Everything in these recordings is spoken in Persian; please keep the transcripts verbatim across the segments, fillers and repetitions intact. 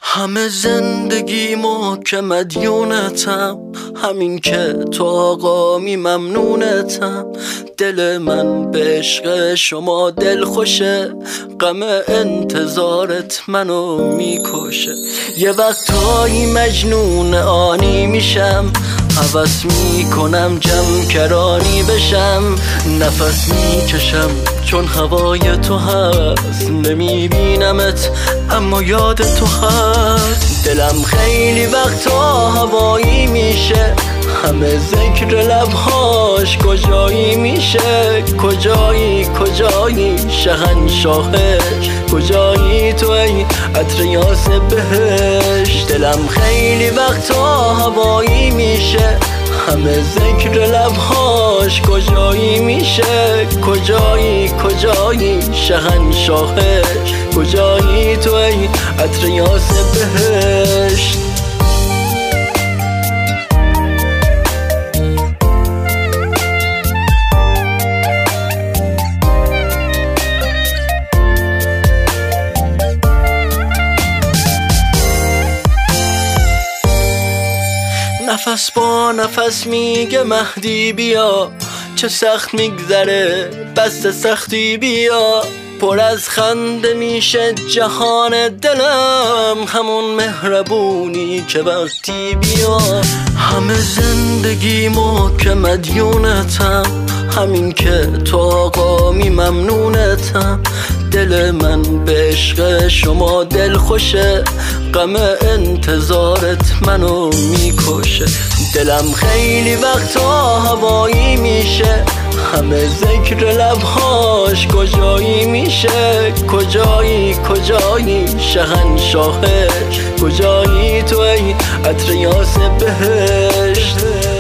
همه زندگیمو که مدیونتم، همین که تو آقامی ممنونتم. دل من به عشق شما دل خوشه، غم انتظارت منو میکشه. یه وقتایی مجنون آنی میشم، هوس میکنم جمع کرانی بشم. نفس میکشم چون هوای تو هست، نمیبینمت اما یاد تو هست. دلم خیلی وقتا هوایی میشه، همه ذکر لبهاش کجایی میشه. کجایی کجایی شهنشاهش، کجایی تو ای عطر یاس بهش. دلم خیلی وقتا هوایی میشه، همه ذکر لبهاش کجایی میشه. کجایی کجایی شهنشاهش، کجایی تو ای عطر یاس بهش. نفس با نفس میگه مهدی بیا، چه سخت میگذره بس سختی بیا. پر از خنده میشه جهان دلم، همون مهربونی که وقتی بیا. همه زندگیمو که مدیونتم، همین که تو آقامی ممنونتم. دل من به عشق شما دل خوشه، غم انتظارت منو میکشه. دلم خیلی وقتا هوایی میشه، همه ذکر لبهاش کجایی میشه. کجایی کجایی شهنشاهش، کجایی تو ای عطر یاس بهشت.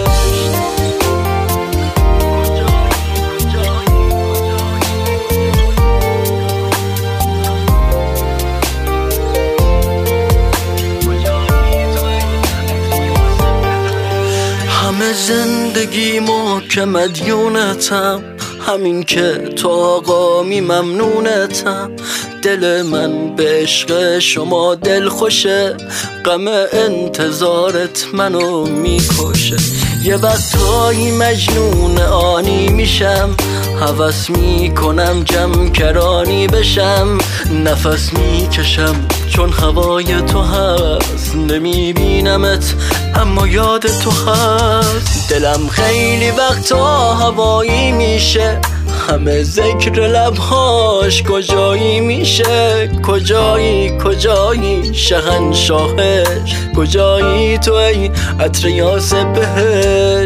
همه زندگیمو که مدیونتم، همین که تو آقامی ممنونتم. دل من به عشق شما دل خوشه، غم انتظارت منو میکشه. یه وقتایی مجنون آنی میشم، هوس میکنم جمع کرانی بشم. نفس میکشم چون هوای تو هست، نمیبینمت اما یاد تو هست. دلم خیلی وقتا هوایی میشه، همه ذکر لبهاش کجایی میشه. کجایی کجایی شهنشاهش، کجایی تو ای عطر یاس بهش.